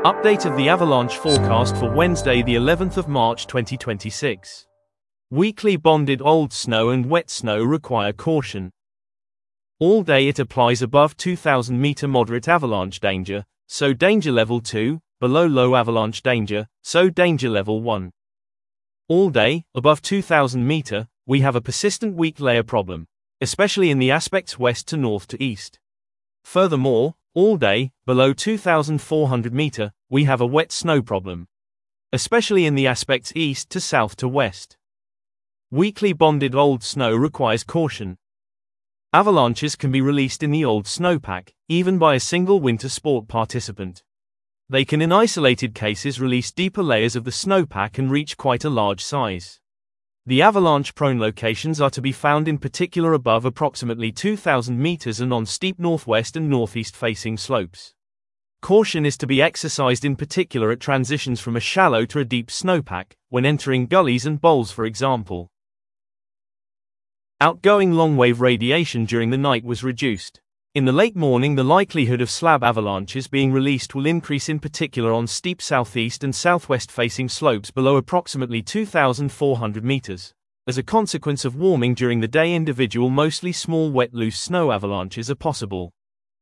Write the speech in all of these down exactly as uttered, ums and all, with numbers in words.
Update of the avalanche forecast for Wednesday, the eleventh of March twenty twenty-six. Weakly bonded old snow and wet snow require caution. All day it applies above two thousand meter moderate avalanche danger, so danger level two, below low avalanche danger, so danger level one. All day, above two thousand meter, we have a persistent weak layer problem, especially in the aspects west to north to east. Furthermore, all day, below two thousand four hundred meter, we have a wet snow problem, especially in the aspects east to south to west. Weakly bonded old snow requires caution. Avalanches can be released in the old snowpack, even by a single winter sport participant. They can in isolated cases release deeper layers of the snowpack and reach quite a large size. The avalanche-prone locations are to be found in particular above approximately two thousand meters and on steep northwest and northeast-facing slopes. Caution is to be exercised in particular at transitions from a shallow to a deep snowpack, when entering gullies and bowls for example. Outgoing long-wave radiation during the night was reduced. In the late morning, the likelihood of slab avalanches being released will increase, in particular on steep southeast and southwest-facing slopes below approximately two thousand four hundred meters. As a consequence of warming during the day, individual mostly small wet loose snow avalanches are possible.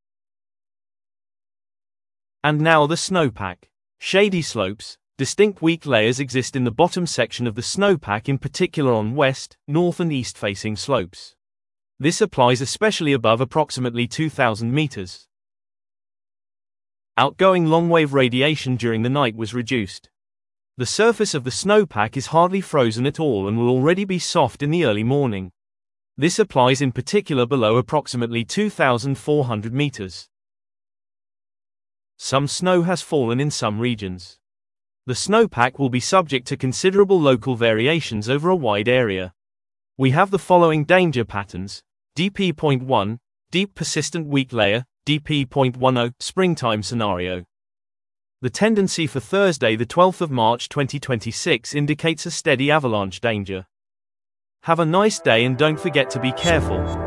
And now the snowpack. Shady slopes. Distinct weak layers exist in the bottom section of the snowpack, in particular on west, north and east-facing slopes. This applies especially above approximately two thousand meters. Outgoing long-wave radiation during the night was reduced. The surface of the snowpack is hardly frozen at all and will already be soft in the early morning. This applies in particular below approximately two thousand four hundred meters. Some snow has fallen in some regions. The snowpack will be subject to considerable local variations over a wide area. We have the following danger patterns: D P zero point one, deep persistent weak layer, D P zero point ten, springtime scenario. The tendency for Thursday, the twelfth of March twenty twenty-six indicates a steady avalanche danger. Have a nice day and don't forget to be careful.